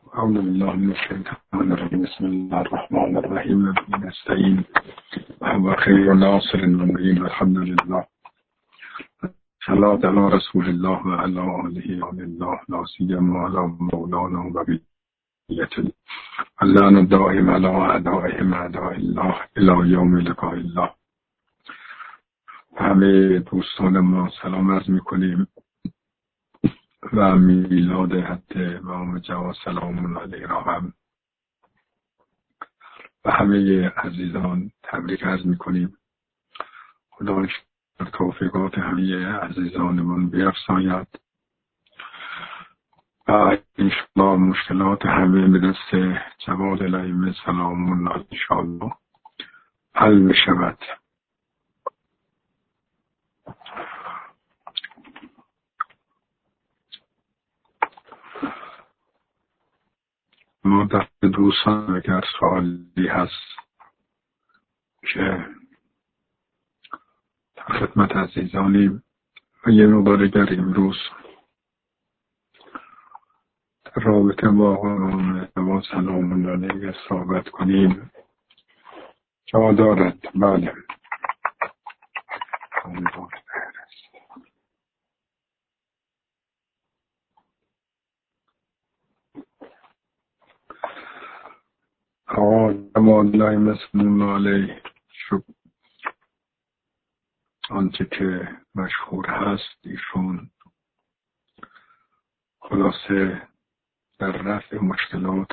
أعوذ بالله من الشيطان الرجيم. بسم الله الرحمن الرحيم. نستعين وهو خير ناصر المؤمنين والحمد لله. صلاة على رسول الله وعلى آله وعلى الله لا سيما على مولانا وبقية اللعن الدائم على أعدائهم أعداء الله إلى يوم لقاء الله. همه دوستان ما سلام عرض می‌کنیم و میلاد حضرت امام جواد سلام علیه را هم و همه عزیزان تبریک عرض می‌کنیم. خدا توفیقات همه عزیزانمون بیفزاید و انشاءالله مشکلات همه به دست جواد الائمه سلام الله انشاءالله حل بشود. ما دست دوستان اگر سوالی هست که در خدمت عزیزانیم و یه مقدار اگر امروز در رابطه با قانون سلام الله علیه صحبت کنیم جا دارد. بله آقا جواد الائمه سلام الله علیه شب آنچه که مشهور هست ایشون خلاصه در رفع مشکلات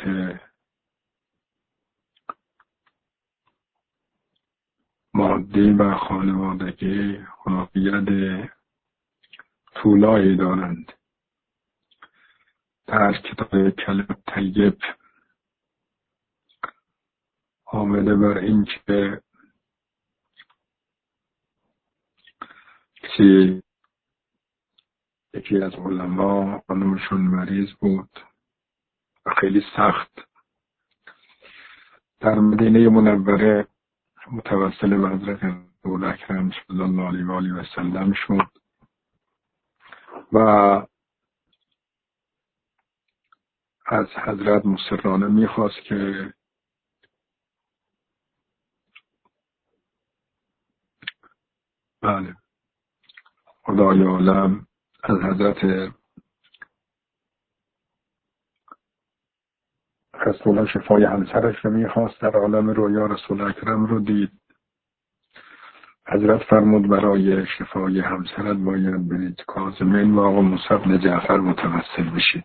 مادی و خانوادگی خلافیت طولایی دارند. در کتاب کلم طیب آمده بر این که یکی از علما خانمشون مریض بود و خیلی سخت در مدینه منوره متوسل به حضرت رسول اکرم صلی الله علیه و آله و سلم شد و از حضرت مصرانه میخواست که بله خدای عالم از حضرت رسول شفای همسرش رو میخواست. در عالم رویا رسول اکرم رو دید. حضرت فرمود برای شفای همسرت باید برید کاظمین و آقا موسی بن جعفر متوسل بشید.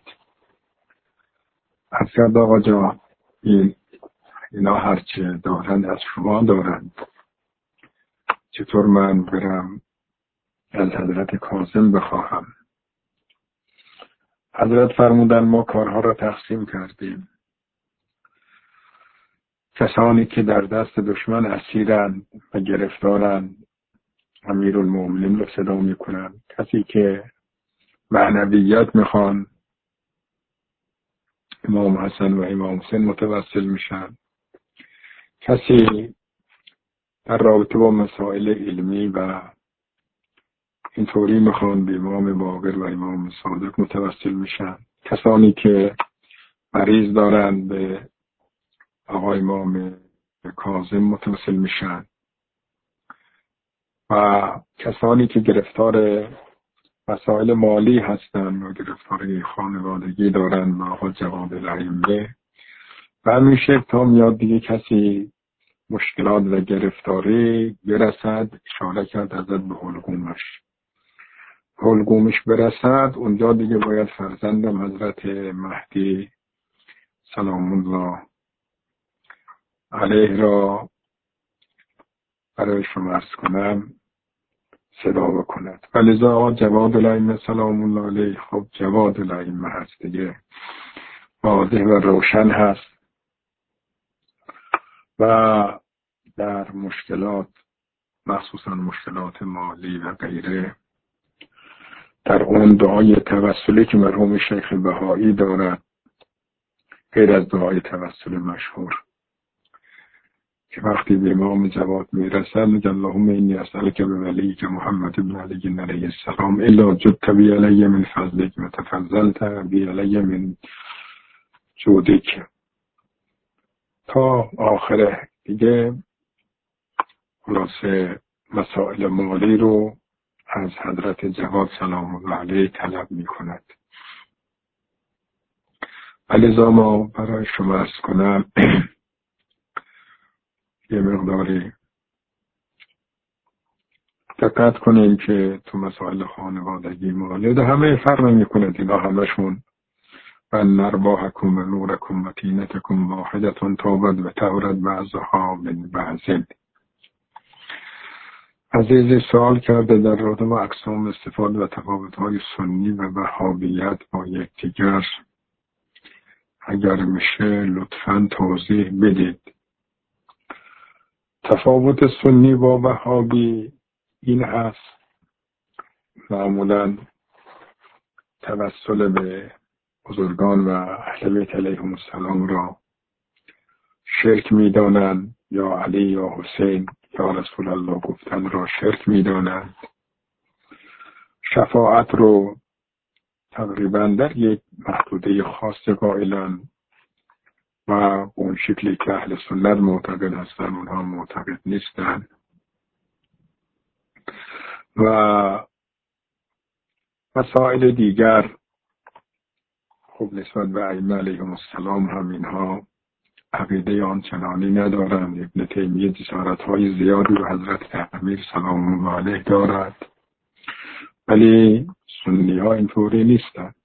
حضرت آقا جا اینا هرچه دارند از شما دارند، چطور من برم از حضرت کاظم بخواهم؟ حضرت فرمودن ما کارها را تقسیم کردیم. کسانی که در دست دشمن اسیرند و گرفتارند امیرالمومنین رو صدا میکنند. کسی که معنویت میخوان امام حسن و امام حسین متوسل میشن. کسی در رابطه با مسائل علمی و اینطوری میخوان به امام باقر و امام صادق متوسل میشن. کسانی که مریض دارند به آقای امام کاظم متوسل میشن و کسانی که گرفتار مسائل مالی هستند و گرفتار خانوادگی دارند با آقا جواد الائمه و همین شکل تا میاد دیگه کسی مشکلات و گرفتاری برسد اشاره کرد حضرت به حلقومش برسد اونجا دیگه باید فرزندم حضرت مهدی سلام الله علیه را برای شما عرض کنم صدا بکند. ولذا آقا جواد الائمه سلام الله علیه خب جواد الائمه هست دیگه، واضح و روشن هست و در مشکلات مخصوصا مشکلات مالی و غیره در اون دعای توسلی که مرحوم شیخ بهایی دارد غیر از دعای توسل مشهور که وقتی به امام جواد میرسد میگه اللهم انی اسألک بولیک محمد بن علی علیه السلام الا جدت بی علی من فضلک و تفضلت بی علی من جودیک تا آخره دیگه. خلاصه مسائل مالی رو از حضرت جواد سلام الله علیه طلب می کند. لذا ما برای شما عرض کنم یه مقداری دقت کنیم که تو مسائل خانوادگی مالی ده همه فرق نمی کند، اینا همشون و ارواحکم و نورکم و طینتکم واحدتون تابد و تورد بعضها من بعضین. عزیزی سوال کرده در رابطه با اقسام استفاده و تفاوت‌های سنی و وهابیت با یکدیگر اگر میشه لطفاً توضیح بدید. تفاوت سنی با وهابی این هست معمولاً توسل به بزرگان و اهل بیت علیهم السلام را شرک می‌دانند، یا علی یا حسین یا رسول الله گفتن را شرک می‌دانند. شفاعت رو تقریباً در یک محدوده خاص قائلند و اون شکلی که اهل سنت معتقد هستند اونها معتقد نیستند. و مسائل دیگر خب نسبت به ائمه علیهم السلام هم اینها عقیده آنچنانی ندارند. ابن تیمیه جسارت‌های زیادی رو حضرت امیر سلام الله علیه دارد، ولی سنی ها اینطوری نیستند.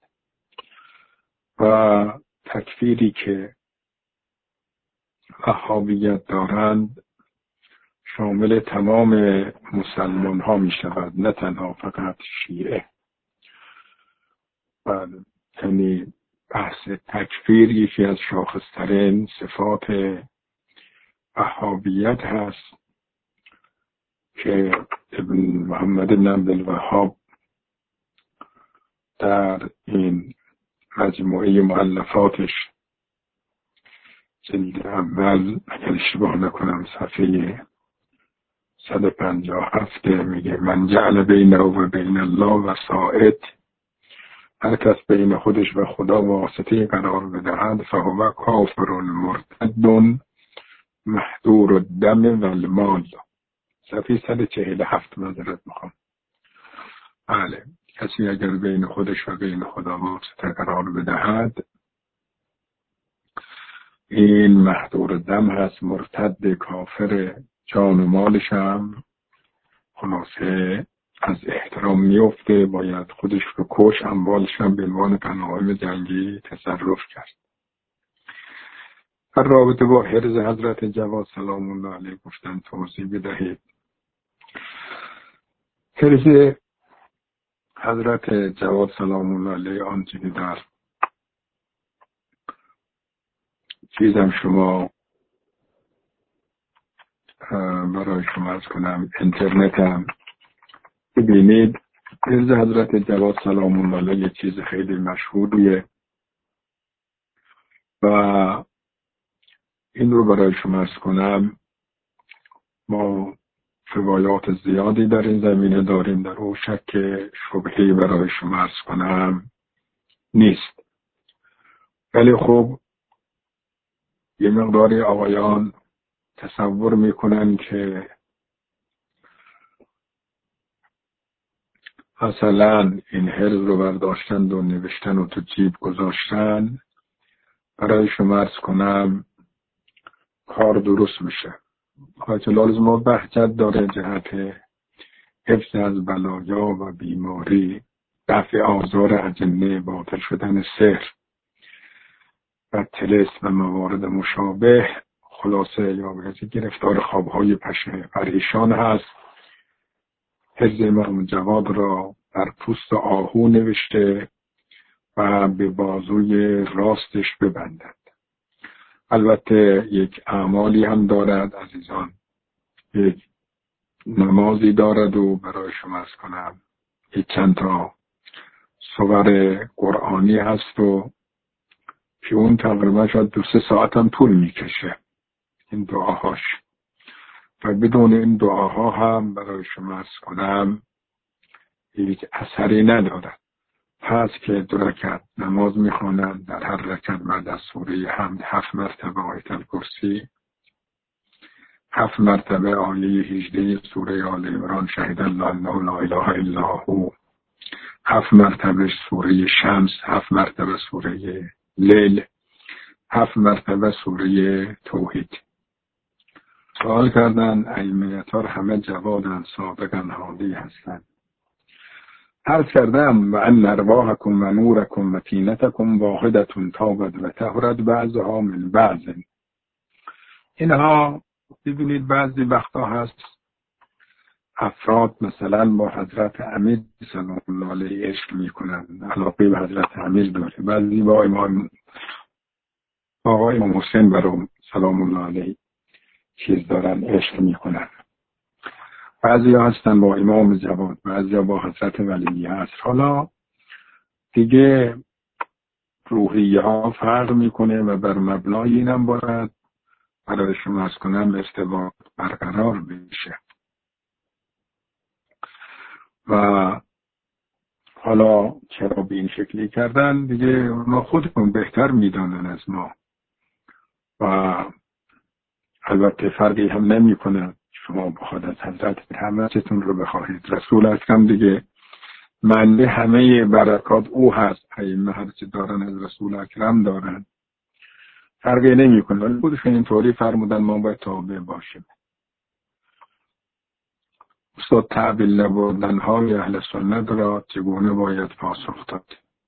و تکفیری که وهابیت دارند شامل تمام مسلمان ها می شود، نه تنها فقط شیعه. یعنی بحث تکفیر یکی از شاخصترین صفات وهابیت هست که ابن محمد بن عبدالوهاب در این مجموعه مؤلفاتش جلد اول اگر اشتباه نکنم صفحه 157 میگه من جعل بینه و بین الله وسائط، هر کس بین خودش و خدا واسطه قرار بدهد فهو کافر مرتد محضور الدم و المال. صفحه 147 معذرت میخوام. بله، کسی اگر بین خودش و بین خدا واسطه قرار بدهد این محضور دم هست، مرتد، کافر، جان و مالش هم خلاصه از احترام میفته، باید خودش رو کش، اموالش هم به عنوان غنایم جنگی تصرف کرد. در رابطه با حرز حضرت جواد سلام الله علیه گفتن توضیح بدهید. حرز حضرت جواد سلام الله علیه آنچه که در چیزم شما برای شما عرض کنم اینترنت هم ببینید، حرز حضرت جواد سلام الله علیه یه چیز خیلی مشهوریه و این رو برای شما عرض کنم. ما روایات زیادی در این زمینه داریم، در او شک شبهه‌ای برای شما عرض کنم نیست. ولی خب یه مقداری آقایان تصور میکنن که مثلا این حرز رو برداشتن و نوشتن و تو جیب گذاشتن، برای شما عرض کنم کار درست میشه. آیت الله ما بهجت داره جهت حفظ از بلایا و بیماری، دفع آزار اجنه، باطل شدن سحر و طلسم و موارد مشابه، خلاصه یا بهت گرفتار خوابهای پریشان هست. حفظ امام جواد را بر پوست آهو نوشته و به بازوی راستش ببندد. البته یک اعمالی هم دارد عزیزان، یک نمازی دارد و برای شما عرض کنم یک چند تا سور قرآنی هست و که اون تقریبا شاید 2-3 ساعت هم طول میکشه این دعاهاش، و بدون این دعاها هم برای شما عرض کنم هیچ اثری ندارد. هست که 2 رکعت نماز میخوانند، در هر رکعت بعد از سوره حمد 7 مرتبه آیت الکرسی، 7 مرتبه آیه 18 سوره آل عمران شهید الله انه لا اله الا هو، 7 مرتبه سوره شمس، 7 مرتبه سوره لیل، 7 مرتبه سوره توحید. سوال کردن ائمه اطهار همه جوادن، صادقن، هادی هستن. عرض کردم و ان ارواحکم و نورکم و طینتکم واحدتون تابد و طهرت بعضها من بعض. اینها ببینید بعضی وقتا هست افراد مثلا با حضرت امیر سلام الله علیه عشق میکنن، علاقه به حضرت امیر داره، بعضی با آقای امام حسین برام سلام الله علیه چیز دارن، عشق میکنن. بعضی ها هستن با امام جواد، بعضی ها با حضرت ولی هست. حالا دیگه روحیه ها فرق میکنه و بر مبنای اینم باید برای شما از کنم ارتباط برقرار بشه. و حالا چرا به این شکلی کردن دیگه ما خودمون بهتر میدانن از ما و البته فرقی هم نمی کنه شما بخواد از حضرت همتون رو بخواهید. رسول اکرم دیگه معنی همه برکات او هست، ائمه هر چی دارن از رسول اکرم دارن، فرقی نمی کنه، ولی خودشون اینطوری فرمودن ما باید تابع باشیم. استاد تعبیل نبودن های اهل سنت را چگونه باید پاسخ داد؟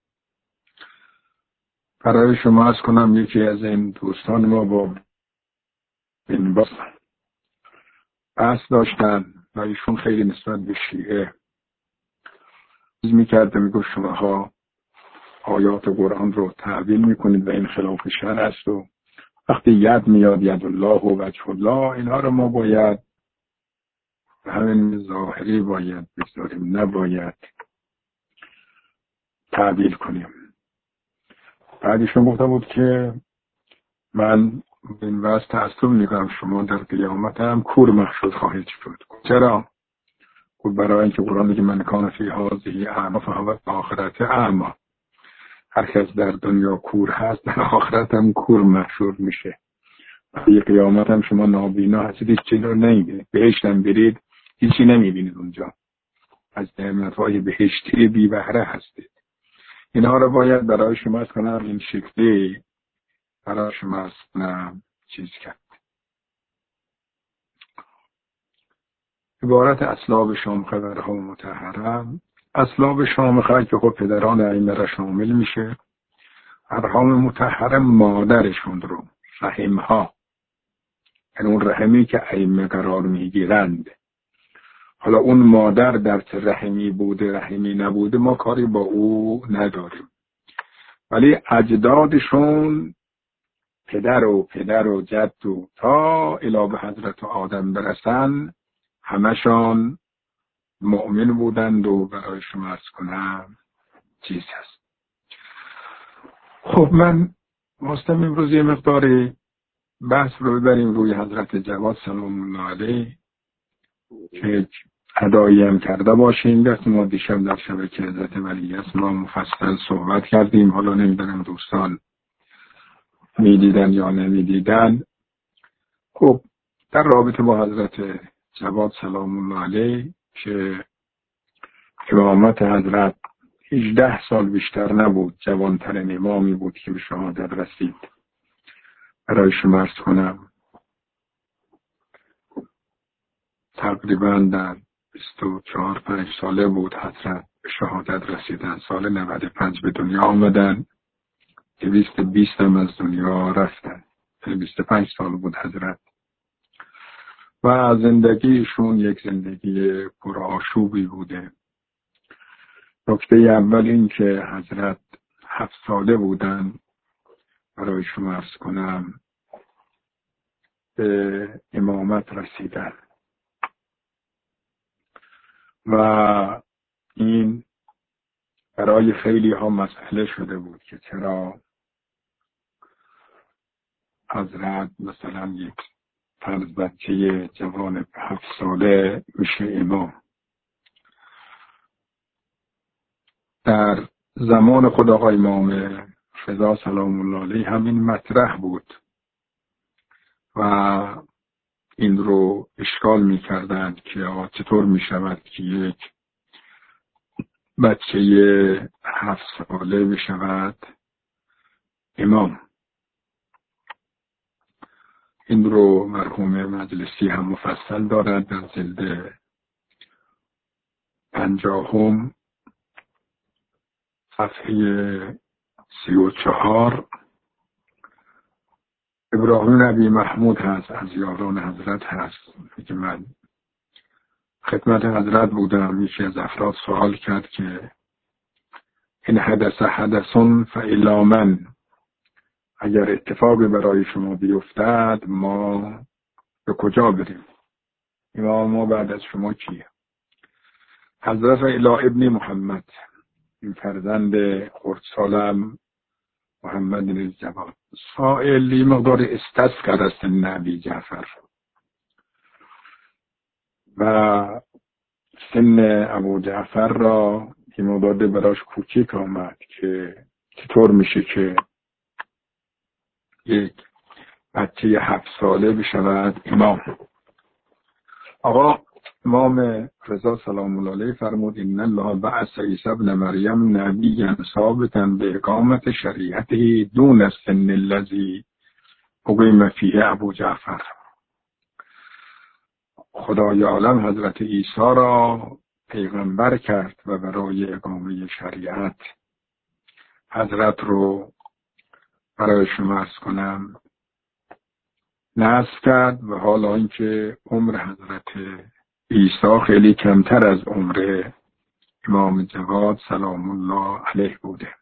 برای شما از کنم یکی از این دوستان ما با این بحث داشتن و ایشون خیلی نسبت به شیعه میکرده، میگو شماها آیات قرآن رو تعبیل میکنید و این خلاف شرع است و وقتی ید میاد ید الله و وجه الله، اینها رو ما باید به همین ظاهری باید بگذاریم، نباید تعبیل کنیم. بعدشون گفته بود که من این واسه تعصب میگم شما در قیامت هم کور محشور خواهید شد. چرا؟ خب برای اینکه قرآن میگه من کان فی هذه اعمی فهو آخرت اعمی، هر کس در دنیا کور هست در آخرت هم کور محشور میشه. برای قیامت هم شما نابینا هستید، هیچ چیزی رو نمیبینید، بهشت هم برید هیچی نمیبینید اونجا، از نعمت‌های بهشتی بی بهره هستید. اینها رو باید برای شما از کنم این شکلی برای شما از کنم چیز کرد. عبارت اسلاب شامخه و رحم مطهرم، اسلاب شامخه که خب پدران ائمه را شامل میشه، ارحام مطهره مادرشون رو، رحمها، یعنی اون رحمی که ائمه قرار میگیرند. حالا اون مادر در چه رحمی بوده رحمی نبوده ما کاری با او نداریم، ولی اجدادشون پدر و جد و تا الی به حضرت آدم برسن همشان مؤمن بودند و برای شما عرض کنم چیز هست. خب من مستم امروز یه مقداری بحث رو ببریم روی حضرت جواد سلام الله علیه که ادایی هم کرده باشیم. دست ما دیشب در شبکه حضرت ولی است ما مفصل صحبت کردیم، حالا نمیدونم دوستان میدیدن یا نمیدیدن. خب در رابطه با حضرت جواد سلام الله علیه که امامت حضرت 18 سال بیشتر نبود، جوانترین امامی بود که به شهادت رسید. برای شما عرض کنم تقریبا در 24-25 ساله بود حضرت به شهادت رسیدن. سال 95 به دنیا آمدن، 220 هم از دنیا رفتن، 25 سال بود حضرت. و زندگیشون یک زندگی پرآشوبی بوده. نکته اول این که حضرت 7 ساله بودن برای شما عرض کنم به امامت رسیدن و این برای خیلی ها مسئله شده بود که چرا حضرت مثلا یک فرض بچه جوان 7 ساله میشه امام. در زمان خود آقای امام رضا سلام الله علیه همین مطرح بود و این رو اشکال می کردند که چطور می شود که یک بچه 7 ساله بشود امام. این رو مرحوم مجلسی هم مفصل دارد در جلد 50 صفحه 34. ابراهیم نبی محمود هست، از یاران حضرت هست، که من خدمت حضرت بودم. یکی از افراد سوال کرد که این حدثون فالی من، اگر اتفاقی برای شما بیفتد ما به کجا بریم؟ امام ما بعد از شما کیه؟ حضرت الی ابن محمد، این فرزند خردسالم محمد بن جواد. سائلی مقدار استذکر است نبی جعفر و سن ابو جعفر را این مقدار براش کوچیک آمد که چطور میشه که یک بچه 7 ساله بشود امام. آقا امام رضا سلام الله علیه فرمود ان الله بعث عیسی ابن مریم نبیا ثابتا باقامت شریعته دون السن الذی اقیم فیه ابو جعفر. خدای عالم حضرت عیسی را پیغمبر کرد و برای اقامه شریعت حضرت رو برای شما عرض کنم نصب کرد و حالا اینکه عمر حضرت عیسی خیلی کمتر از عمر امام جواد سلام الله علیه بوده.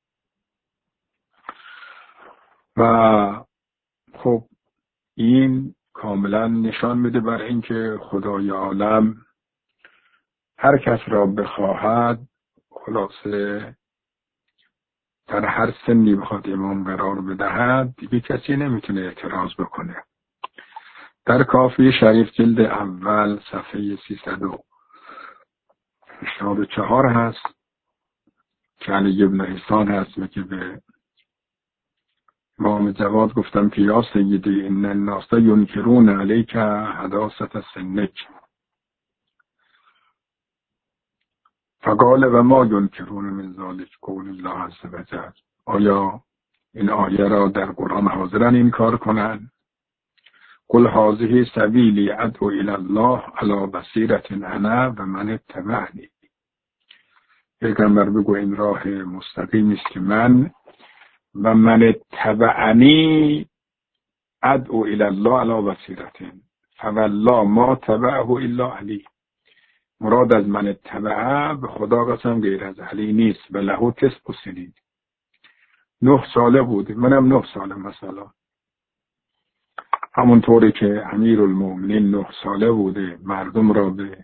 و خب این کاملا نشان میده بر اینکه خدای عالم هر کس را بخواهد خلاصه در هر سنی بخواد امام قرار بدهد دیگه کسی نمیتونه اعتراض بکنه. در کافی شریف جلد اول صفحه 384 هست که علی ابن حسان هست که به امام جواد گفتم که یا سیدی ان الناس ینکرون علیک حداثت سنک فقال و ما ینکرون من ذلک قول الله عز وجل. آیا این آیه را در قرآن حاضرن انکار کنند؟ قل هذه سبیلی ادعو الی الله علی بصیرة انا و من اتبعنی. پیغمبر بگو این راه مستقیمی است که من و من اتبعنی ادعو الی الله علی بصیرة فوالله ما تبعه الا علی. مراد از من اتبعه به خدا قسم غیر از علی نیست. و له 9 سنین، 9 ساله بود، منم 9 ساله مثلا. همونطوری که امیرالمومنین 9 ساله بوده مردم را به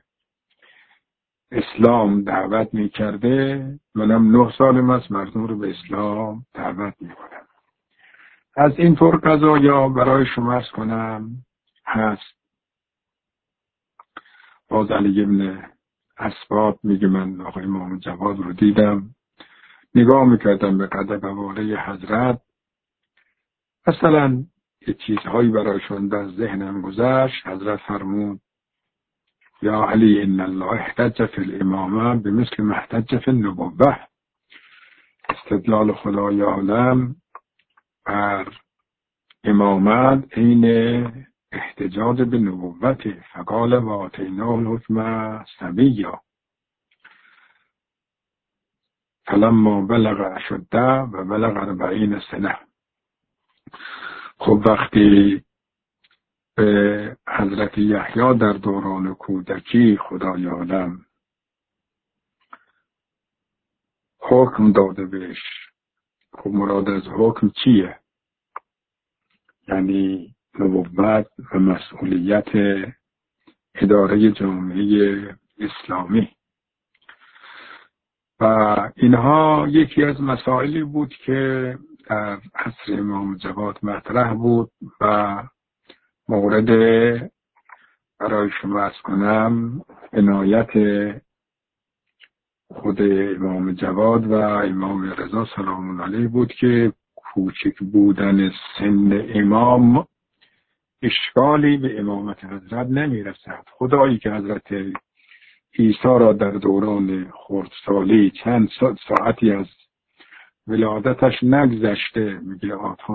اسلام دعوت میکرده، منم 9 سالم است مردم رو به اسلام دعوت میکنم. از این طور قضایا برای شما عرض کنم هست. باز علی ابن اسباط میگه من آقای امام جواد رو دیدم، نگاه میکردم به قد قواره حضرت، مثلا یه چیزهایی برایشون در ذهنم گذشت. حضرت فرمود یا علی ان الله احتج فی الامامه بمثل ما احتج فی النبوه. استدلال خدای عالم بر امامت این احتجاج به نبوت. فقال و آتیناه الحکم صبیا فلما بلغ اشده و بلغ 40 سنه. خب وقتی به حضرت یحیی در دوران کودکی خدای عالم حکم داده بهش، خب مراد از حکم چیه؟ یعنی نبوت و مسئولیت اداره جامعه اسلامی. و اینها یکی از مسائلی بود که در عصر امام جواد مطرح بود و مورد برای شما عرض کنم عنایت خود امام جواد و امام رضا سلام علیه بود که کوچک بودن سن امام اشکالی به امامت حضرت نمیرسد. خدایی که حضرت عیسی را در دوران خردسالی چند ساعتی از ولادتش نگذشته، میگه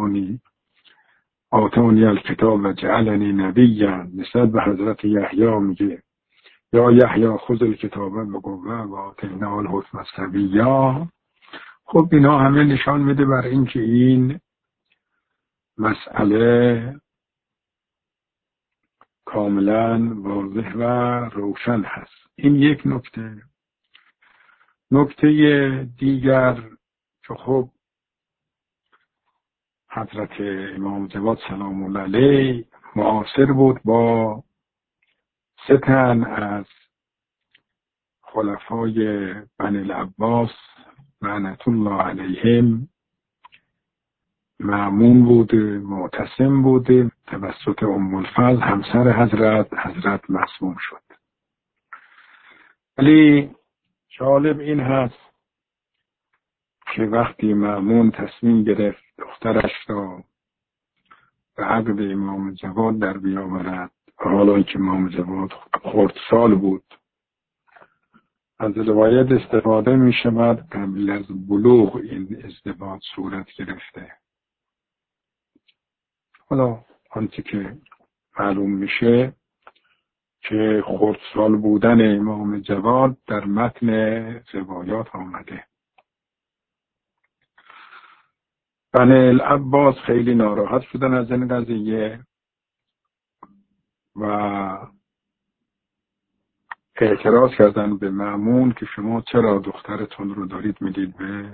آتانی الکتاب و جعلنی نبیا. نسبت به حضرت یحیی میگه یا یحیی خذ الکتاب و قوه و آتیناه الحکم صبیا. خب اینا همه نشان میده بر اینکه این مسئله کاملا واضح و روشن هست. این یک نکته. نکته دیگر که خب حضرت امام جواد سلام الله علیه معاصر بود با 3 تن از خلفای بنی العباس لعنت الله علیهم. مأمون بود، معتصم بود، توسط ام الفضل همسر حضرت مسموم شد. ولی جالب این هست که وقتی مأمون تصمیم گرفت دخترش را به عقد امام جواد در بیاورد، حالا که امام جواد خردسال بود، از روایت استفاده می شود قبل از بلوغ این ازدواج صورت گرفته. حالا آنچه که معلوم میشه که خردسال بودن امام جواد در متن روایات آمده. بنی العباس خیلی ناراحت شدن از این قضیه و اعتراض کردن به مأمون که شما چرا دخترتون رو دارید میدید به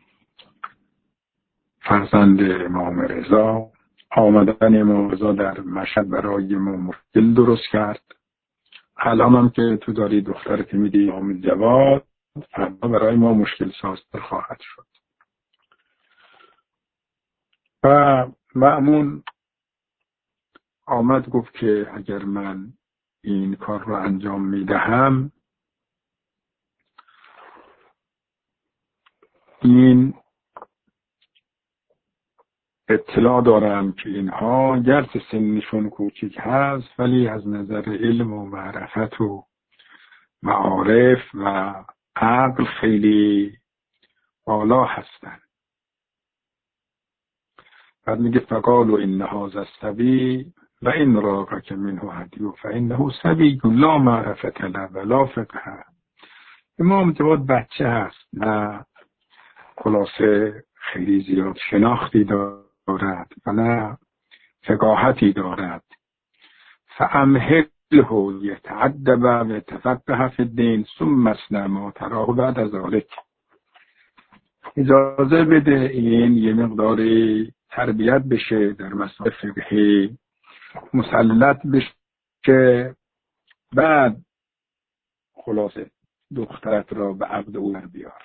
فرزند امام رضا. آمدن امام رضا در مشهد برای ما مشکل درست کرد. الان هم که تو داری دخترت میدی امام جواد، فردا برای ما مشکل سازتر خواهد شد. و مأمون آمد گفت که اگر من این کار رو انجام میدهم، این اطلاع دارم که اینها گرچه سنشون کوچیک هست ولی از نظر علم و معرفت و معارف و عقل خیلی بالا هستن. بعد میگه فقالوا ان هذا الصبی و ان راغک منه هدی فانه صبی لا معرفت له ولا فقه. امام جواد بچه هست، نه خلاصه خیلی زیاد شناختی دارد و نه فقاهتی دارد. فامهله یتعدب و یتفقه فی الدین ثم اسمع ما تراه بعد از ذلک. اجازه بده این یه مقداری تربیت بشه در مسائل فقهی، مسلط بشه، بعد خلاصه دخترت را به عقد او بیار.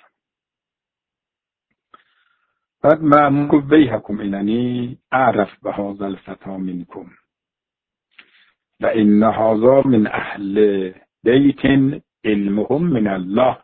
بعد مأمون گفت ویحکم ایننی اعرف به هذا الفتی منکم و ان هذا من اهل بیت علمهم من الله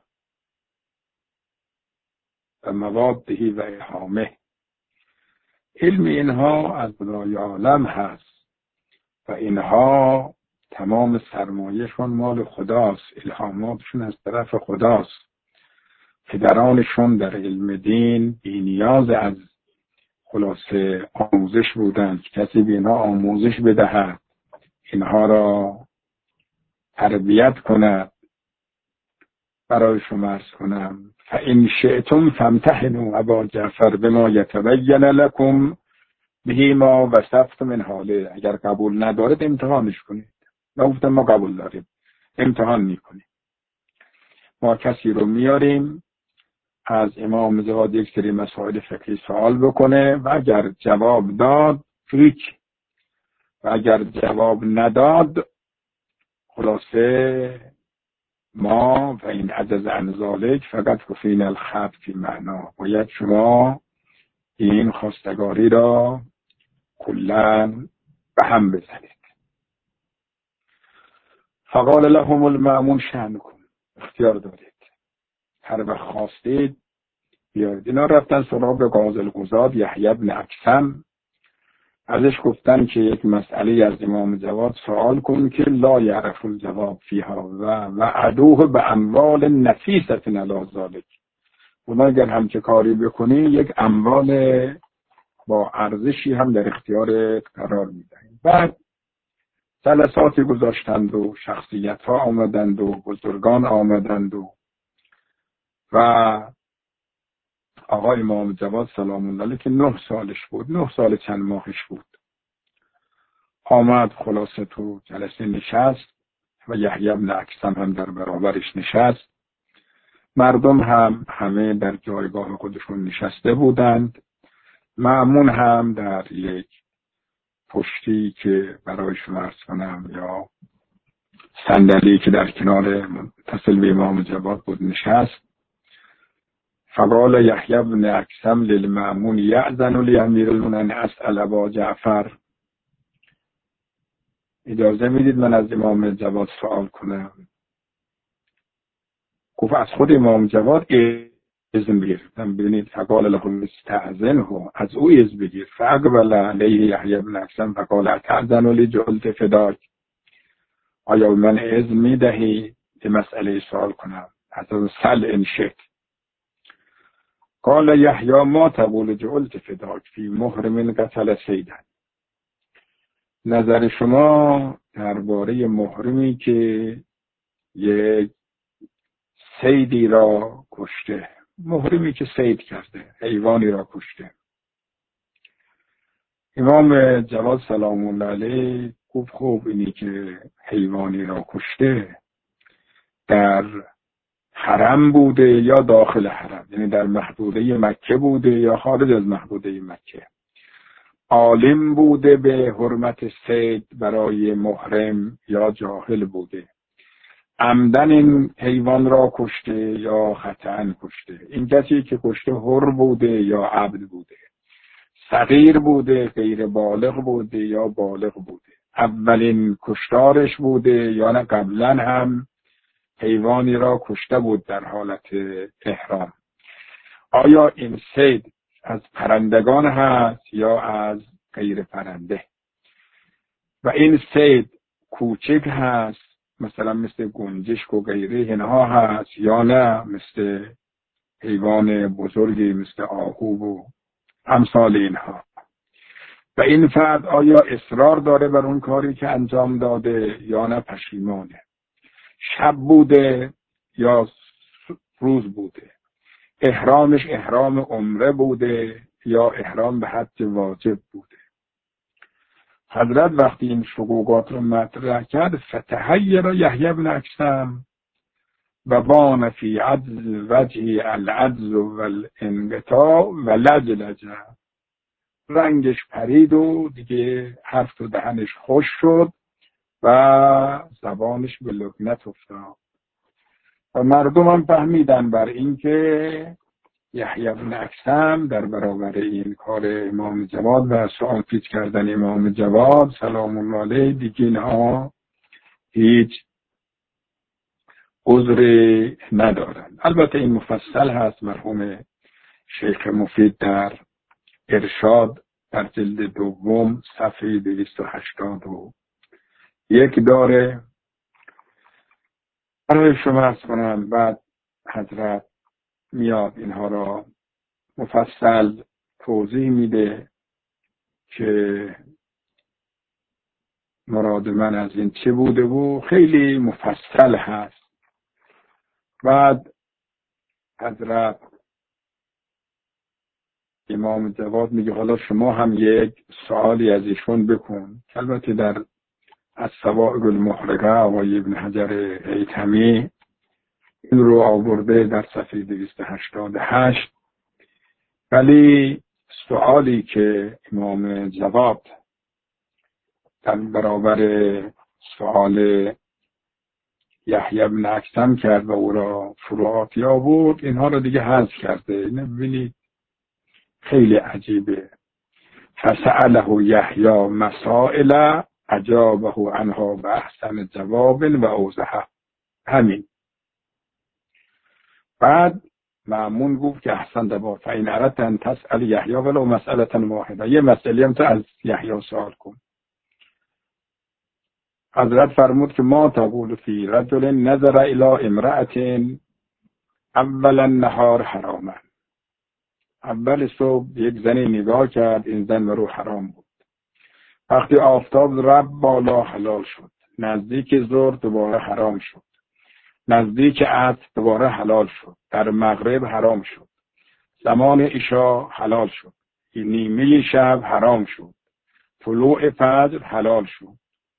و مواده و احامه. علم اینها از خدای عالم هست و اینها تمام سرمایهشون مال خداست، الهاماتشون از طرف خداست. پدرانشون در علم دین بی‌نیاز از خلاصه آموزش بودند که کسی به اینها آموزش بدهد، اینها را تربیت کند. برای شما عرض کنم فإن شئتم فامتحنوا ابا جعفر بما یتبین لكم به ما وصفت من حاله. اگر قبول ندارد امتحانش کنید. گفتم ما قبول داریم، امتحان میکنیم. ما کسی رو میاریم از امام جواد یک سری مسائل فقهی سوال بکنه و اگر جواب داد هیچ، و اگر جواب نداد خلاصه ما و این عجز عن ذلک فقط کفین الخط فی معنا. باید شما این خواستگاری را کلاً به هم بزنید. فقال لهم المأمون شأنکم، اختیار دارید. هر وقت خواستید بیارید. اینا رفتن سراغ قاضی القضات یحیی بن اکثم، ازش گفتن که یک مسئله از امام جواد سوال کن که لا یعرف الجواب فیها و عدوه به اموال نفیست علی ذلک. اونا اگر همچه کاری بکنی یک اموال با ارزشی هم در اختیارت قرار میدهیم. بعد جلساتی گذاشتند و شخصیت ها آمدند و بزرگان آمدند و آقای امام جواد سلام الله علیه که 9 سالش بود، 9 سال چند ماهش بود، آمد خلاصه تو جلسه نشست و یحیی بن اکثم هم در برابرش نشست. مردم هم همه در جایگاه خودشون نشسته بودند. مأمون هم در یک پشتی که برایشون عرض کنم یا صندلی که در کنار متصل به امام جواد بود نشست. فقال یحیی بن اکثم للمأمون یأذن لامیر المؤمنین اسأل ابا جعفر، اجازه میدید من از امام جواد سوال کنم؟ گفت از خود امام جواد اذن بگیر. ببینید فقال له استأذنه، از او اذن بگیر. فاقبل علیه یحیی بن اکثم فقال اتأذن لی جعلت فداک، آیا من اذن میدهی به مسئله سوال کنم؟ حتی سل ان شئت. قال یحیی ما تقول جعلت فداک فی محرم قتل صیدا، نظر شما درباره محرمی که یک صیدی را کشته، محرمی که صید کرده، حیوانی را کشته. امام جواد سلام الله علیه گفت خوب اینی که حیوانی را کشته در حرم بوده یا داخل حرم، یعنی در محدوده مکه بوده یا خارج از محدوده مکه، عالم بوده به حرمت صید برای محرم یا جاهل بوده، عمدن این حیوان را کشته یا خطأ کشته. این کسی که کشته حر بوده یا عبد بوده، صغیر بوده، غیر بالغ بوده یا بالغ بوده، اولین کشتارش بوده یا نه قبلا هم حیوانی را کشته بود در حالت احرام. آیا این صید از پرندگان هست یا از غیر پرنده؟ و این صید کوچک هست مثلا مثل گنجشک و غیره اینها هست یا نه مثل حیوان بزرگی مثل آهو و امثال اینها؟ و این فرد آیا اصرار داره بر اون کاری که انجام داده یا نه پشیمانه؟ شب بوده یا روز بوده؟ احرامش احرام عمره بوده یا احرام به حج واجب بوده؟ حضرت وقتی این شگوگات رو مطرح کرد فتحیر یحیی بن اکثم و بان فی عجز وجهی العجز والانقطاع و لجلج، رنگش پرید و دیگه حرف تو دهنش خوش شد و زبانش به لکنت افتاد و مردم هم فهمیدن بر این که یحیی بن اکثم در برابر این کار امام جواد و سوال پیچ کردن امام جواد سلام الله علیه دیگه اینها هیچ عذری ندارن. البته این مفصل هست، مرحوم شیخ مفید در ارشاد در جلد دوم صفحه 281 داره. برای شما عرض کنم بعد حضرت میاد اینها را مفصل توضیح میده که مراد من از این چه بوده و خیلی مفصل هست. بعد حضرت امام جواد میگه حالا شما هم یک سوالی از ایشون بکن. البته در الصواعق المحرقه آقای ابن حجر هیثمی این رو آورده در صفحه 288، ولی سوالی که امام جواد در برابر سوال یحیی بن اکثم کرد و او را فروعاتی آورد، اینها رو دیگه حذف کرده. اینو ببینید خیلی عجیبه. فسأله یحیی مسائل اجابه عنها به احسن جواب و اوضح. همین. بعد مأمون گفت که احسن دبار فإن اردت ان تسأل یحیی ولو مسئله واحده، یه مسئله هم تو از یحیی سوال کن. حضرت فرمود که ما تقول فی رجل نظر الی امرأة اول النهار حراما، اول صبح یک زنی نگاه کرد، این زن رو حرام بود. وقتی آفتاب رفت بالا حلال شد، نزدیک ظهر دوباره حرام شد، نزدیک عصر دوباره حلال شد، در مغرب حرام شد، زمان عشا حلال شد، نیمه شب حرام شد، طلوع فجر حلال شد.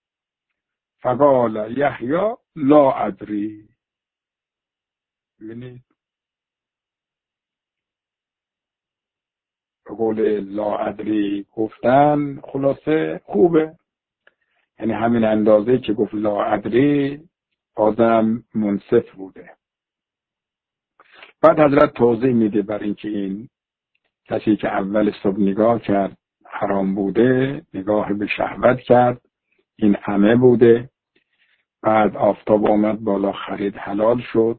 فقال یحیی لا ادری. ببینید به قول لا ادری گفتن خلاصه خوبه، یعنی همین اندازه که گفت لا ادری بازم منصف بوده. بعد حضرت توضیح میده بر اینکه این کسی که اول صبح نگاه کرد حرام بوده، نگاه به شهوت کرد، این همه بوده. بعد آفتاب آمد بالا، خرید حلال شد،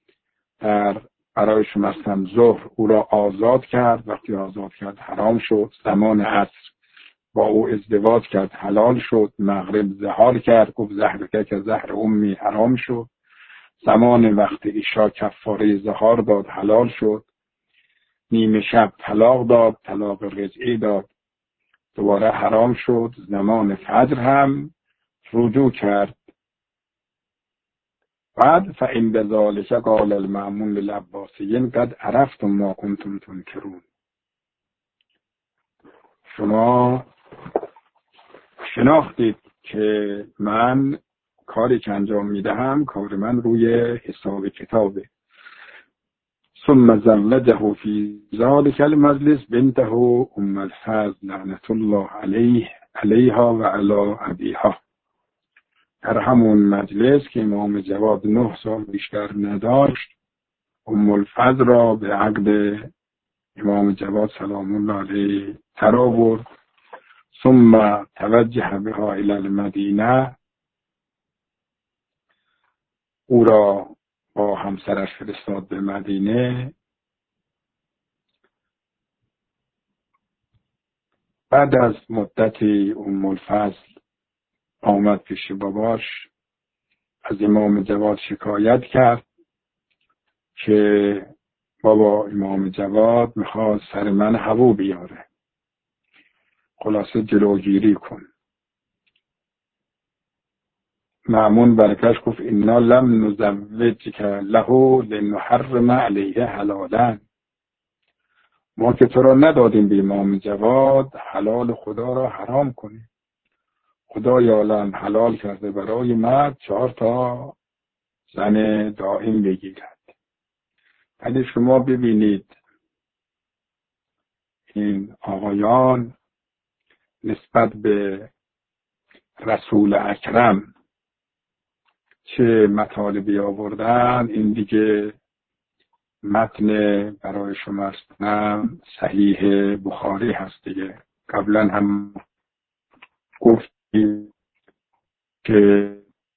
برای شما مثلا ظهر او را آزاد کرد، وقتی آزاد کرد حرام شد، زمان عصر با او ازدواج کرد حلال شد، مغرب زهار کرد، گفت زهرک که زهر امی حرام شد، زمان وقت عشا کفاره زهار داد حلال شد، نیمه شب طلاق داد، طلاق رجعی داد، دوباره حرام شد، زمان فجر هم رجوع کرد. بعد فإن بذلک قال المأمون للعباسیین قد عرفتم ما کنتم تنکرون. شما شناختید که من کاری که انجام میدهم کار من روی حساب کتابه. ثم زوجه فی ذلک المجلس بنته ام الفضل لعنت الله علیها و علی ابیها. در همون مجلس که امام جواد 9 سال بیشتر نداشت، ام الفضل را به عقد امام جواد سلام الله علیه تر آورد. ثم توجه بها الی المدینه، او را با همسرش فرستاد به مدینه. بعد از مدتی ام الفضل آمد پیش باباش، از امام جواد شکایت کرد که بابا امام جواد میخواد سر من هوو بیاره، خلاصه جلوگیری کن. مأمون برکش گفت انا لم نزوجک له لنحرم علیه حلالا، ما که تو را ندادیم به امام جواد حلال خدا را حرام کنیم. خدای عالم حلال کرده برای مرد 4 زن دائم بگیرد. ولی شما ببینید این آقایان نسبت به رسول اکرم چه مطالبی آوردن. این دیگه متن برای شما هستم صحیح بخاری هست دیگه. قبلا هم گفتیم که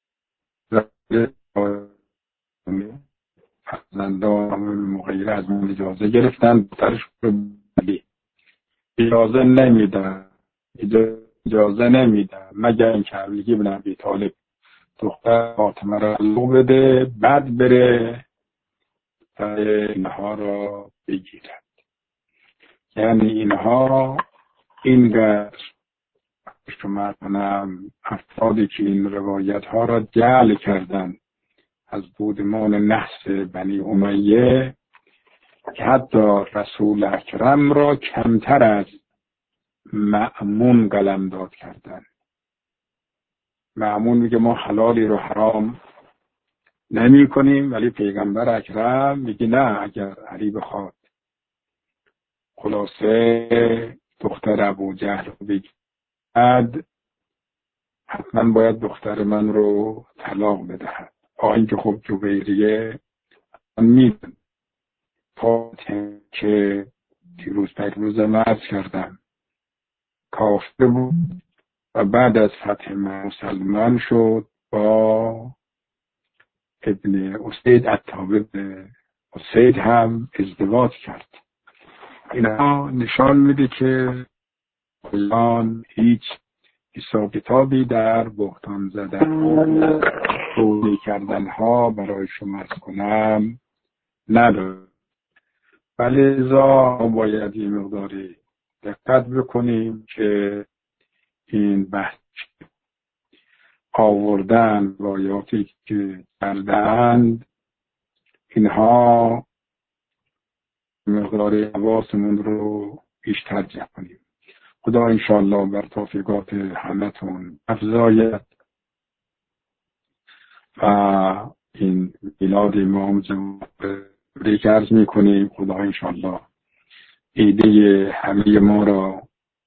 فرزندان مغیره از من اجازه گرفتن، دخترش رو اجازه نمیدن مگر اینکه علی بن ابی طالب دختر فاطمه را طلاق بده، بعد بره اینها را بگیرد. یعنی اینها اینقدر شما کنم افرادی که این روایت ها را جعل کردن از بودمان نحس بنی امیه که حتی رسول اکرم را کمتر از مأمون قلمداد کردن. مأمون میگه ما حلالی رو حرام نمی کنیم، ولی پیغمبر اکرم میگه نه اگر علی بخواد خلاصه دختر ابو جهل رو بگیرد حتما باید دختر من رو طلاق بدهد. آین که خب جویریه میدن فاطمه که پیروز مرز کردن کافر بود و بعد از فتح مسلمان شد، با ابن اسید الطابق سید هم ازدواج کرد. اینا نشان میده که ایران هیچ حساب کتابی در بهتان زدن و توضیح کردن ها برای شما از کنم نداره. ولی لذا باید یه مقداری دقت بکنیم که این بحث آوردن روایاتی که کردند اینها مقداری حواسمون رو بیشتر جمع کنیم. خدا انشاءالله بر توفیقات همتون افزاید و این میلاد امام جمعه که عرض میکنیم خدا انشاءالله ایده همه ما را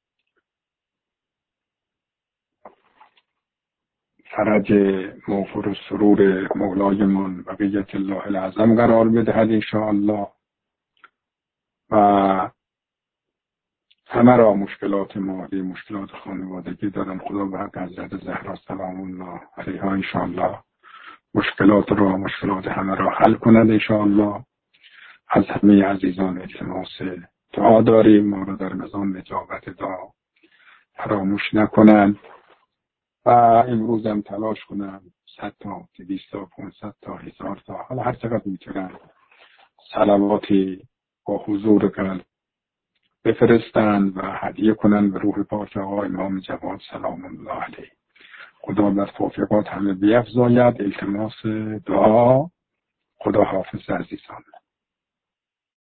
فرج موفر و سرور مولایمان بقیت الله العظم قرار بدهد انشاءالله و همه را مشکلات مالی مشکلات خانوادگی دارن خدا به حق حضرت زهرا سلام الله علیها انشاءالله مشکلات همه را حل کند انشاءالله. از همه عزیزان التماس دعا داریم ما را در مزان اجابت دعا فراموش نکنند و امروز هم تلاش کنند 100 تا 200 تا 500 تا 1000 تا حالا هر چقدر میتونن صلواتی با حضور قلب بفرستند و هدیه کنند به روح پاک آقا امام جواد سلام الله علیه. خدا بر توفیقات همه بیفزاید. التماس دعا. خدا حافظ عزیزان.